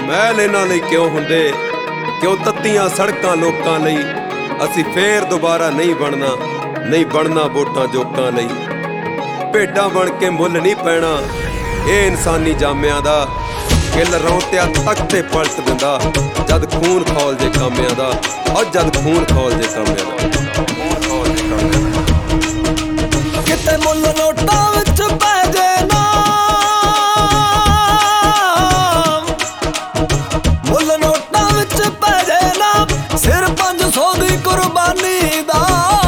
महल इन्हां लई क्यों हुंदे, क्यों तत्तियां सड़कां लोकां लई। असीं फेर दोबारा नहीं बनना, नहीं बनना वोटां जोकां लई। भेडां बन के मुੱਲ नहीं पैना ये इंसानी जामियां दा। किल रौंतिया तख्ते पलट दिंदा जद खून खौल जे कामियां दा। और जद खून खौल जे कामियां दा। किते मुੱਲ नोटां विच पै जे ना, मुੱਲ नोटां विच पै जे ना, सिर 500 दी कुर्बानी दा।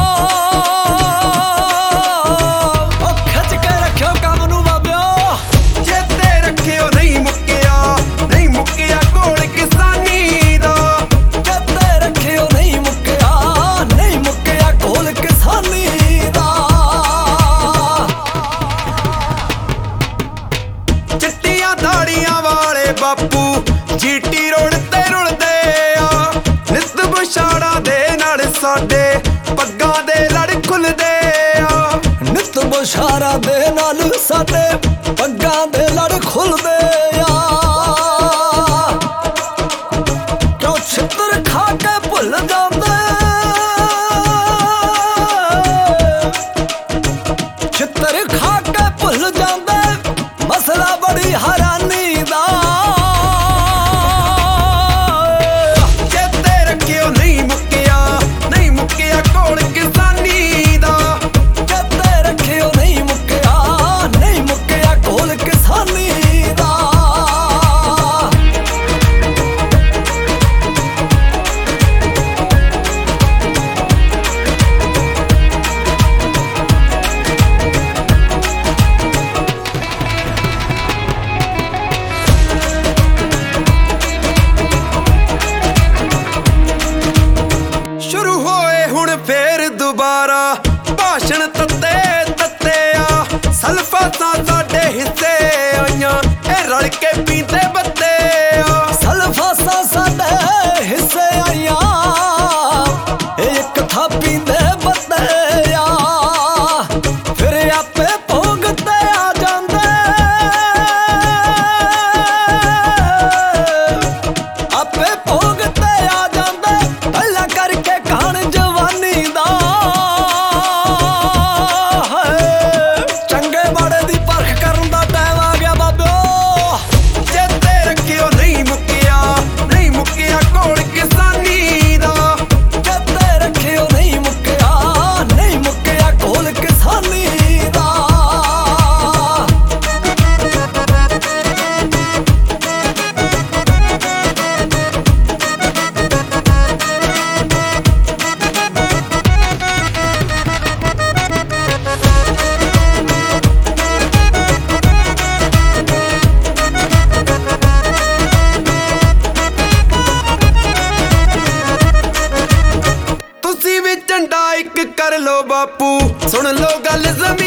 बापू जीटी रोड ते रुलदे आ, नित बछाड़ा दे नाल साडे पग्गां दे लड़ खुलदे आ। नित बछाड़ा दे नाल साडे पग्गां दे लड़ खुलदे आ। क्यों छितर खा के भुल जांदे, छितर खा के भुल जांदे मसला बड़ी हैरानी दा। फेर दोबारा भाषण तत्ते तत्ते आ, सल्फातां साडे हिस्से आइयां ए रल के पींदे बत्ते आ। सल्फातां साडे हिस्से आइयां एक था पींदे बत्ते आ। फिर आपे भोगते आ जांदे, आपे भोगते आ जांदे भला करके कहानी जवानी दा। चंगे माड़े दी परख करन दा टाइम आ गया बाबिओ। चेते रखियो नहीं मुक्किया, नहीं मुक्किया घोल किसानी दा। चेते रखियो नहीं मुक्किया, नहीं मुक्किया घोल किसानी दा। तुसी भी झंडा एक कर लो बापू, सुन लो गल